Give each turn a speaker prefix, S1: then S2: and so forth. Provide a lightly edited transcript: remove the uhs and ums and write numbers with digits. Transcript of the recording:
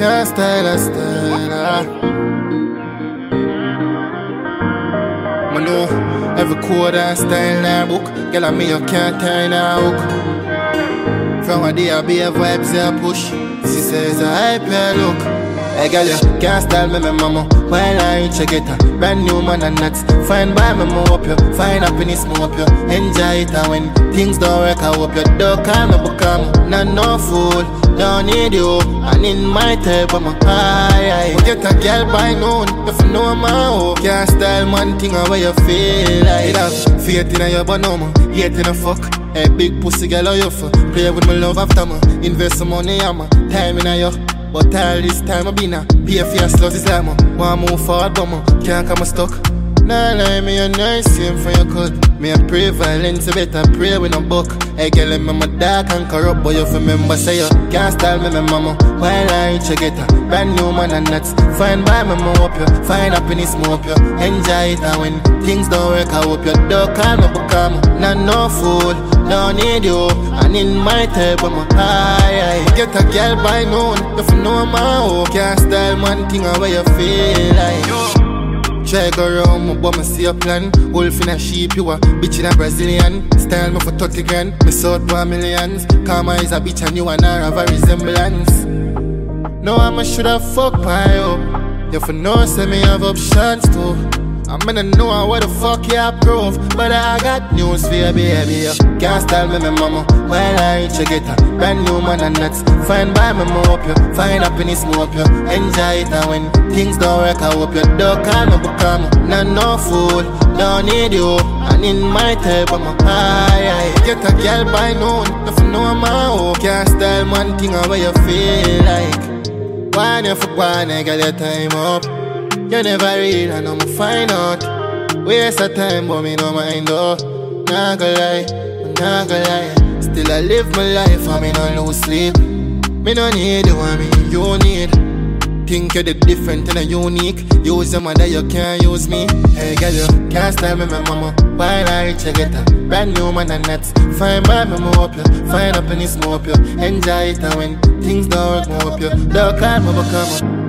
S1: Can't style a style. I know every code and style in her book. Girl, I me you can't turn her hook. From a day I be a vibes I push. She says I hype her look. Hey girl, you can't style me, my mama. While I reach, I get a brand new man and nuts. Fine by me, more up you. Find happiness, more up you. Enjoy it, and when things don't work, I hope you don't call me, become not no fool. Don't need you, and in my type, I'm a high. Get a girl by noon, if you know my hope. Can't style man thing away you feel like. It have faith in your but no more, hate in a fuck. Hey big pussy girl, how you for? Play with my love after me. Invest some money, I'm a time in a you. But all this time I been a pay for your sluts, it's like me want move forward but me can't come stuck. Nah lie me a nice same for your cut. Me a pray violence, you better pray with no buck. Hey girl, I'm my dark and corrupt, but you remember say you can't style me, my mama. While I reach, you get a brand new man and nuts. Fine by me, more up you. Find happiness, more up you. Enjoy it, and when things don't work, I hope you don't call me, become not no fool. Don't need you, and in my type, I'm a high. Get a girl by noon, if you know my hope. Can't style man thing away you feel like. Try go around, but me see a plan. Wolf in a sheep, you a bitch in a Brazilian. Style me for 30 grand, me sold for millions. Karma is a bitch and you and her have a resemblance. No, I shoulda fuck by you. You for know, say me have options too. I'm gonna know what the fuck you approve. But I got news for you, baby. You can't style me, my mama. While I reach, you get a brand new man and nuts. Fine by me, more up you. Find happiness, more up you. Enjoy it, and when things don't work, I hope you don't call me, become not no fool. Don't need you, and in my type, I'm a high. Get a girl by noon, if you know my hope. Can't style man thing away you feel like. Why you for one, I got your time up. You never read, I know me find out. Waste of time, but me no mind though. Not gonna lie, not gonna lie. Still I live my life, and me no lose sleep. Me no need you, and me you need. Think you're the different and a unique. Use your mother, you can't use me. Hey girl, you can't style me, my mama. While I reach, I get a brand new man and nuts. Find by me, more up you. Find happiness, more up you. Enjoy it, and when things don't work, more up you. Don't call me, become